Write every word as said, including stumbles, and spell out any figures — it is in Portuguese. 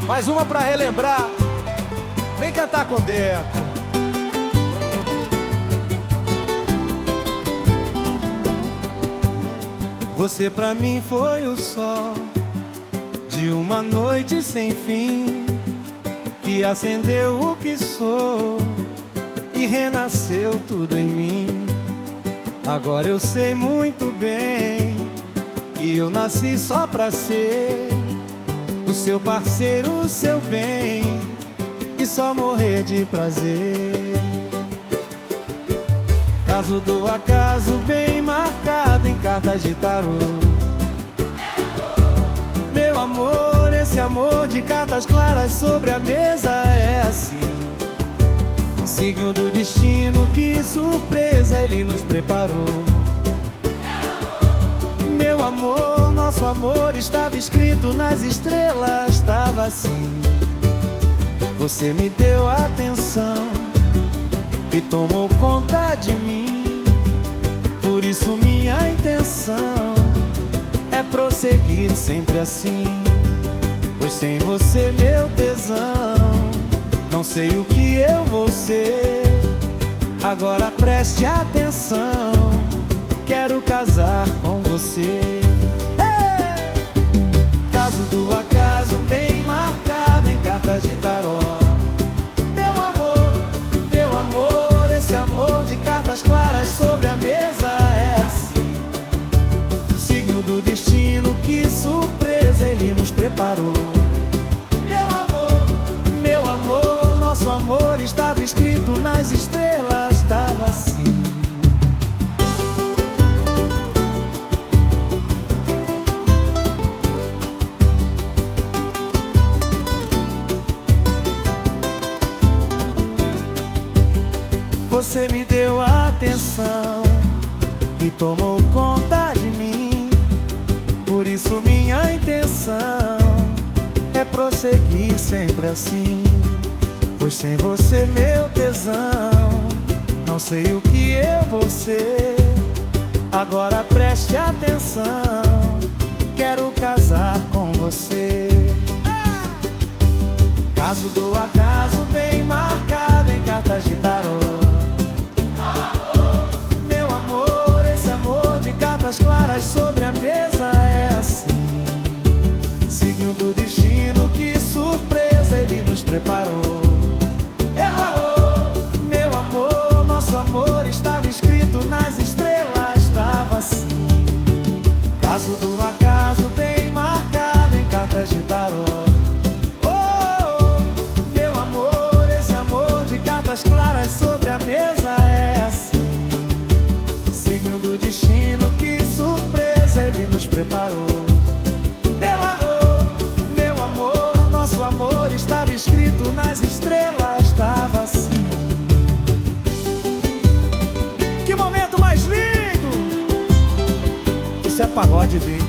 Mais uma pra relembrar. Vem cantar com o Deco. Você pra mim foi o sol de uma noite sem fim, que acendeu o que sou e renasceu tudo em mim. Agora eu sei muito bem que eu nasci só pra ser o seu parceiro, o seu bem, e só morrer de prazer. Caso do acaso bem marcado em cartas de tarô. Meu amor, esse amor de cartas claras sobre a mesa é assim, signo do destino, que surpresa ele nos preparou. Meu amor, nosso amor estava escrito nas estrelas, estava assim. Você me deu atenção e tomou conta de mim. Por isso minha intenção é prosseguir sempre assim, pois sem você meu tesão, não sei o que eu vou ser. Agora preste atenção, quero casar com você. Hey! Caso do acaso bem marcado em cartas de tarô. Meu amor, meu amor, esse amor de cartas claras sobre a mesa é assim, signo do destino, que surpresa ele nos preparou. Nosso amor estava escrito nas estrelas, estava assim. Você me deu atenção e tomou conta de mim. Por isso minha intenção é prosseguir sempre assim, pois sem você meu tesão, não sei o que eu vou ser. Agora preste atenção, quero casar com você. Caso do acaso bem marcado em cartas de tarô. Meu amor, esse amor de cartas claras sobre a mesa é assim, signo do destino, que surpresa ele nos preparou. Meu amor, nosso amor estava escrito nas estrelas, estava assim. Caso do acaso bem marcado em cartas de tarô. Oh, meu amor, esse amor de cartas claras sobre a mesa é assim, signo do destino, que surpresa ele nos preparou. Meu amor, meu amor, nosso amor estava escrito nas estrelas, estava assim. Que momento mais lindo! Isso é pagode dele.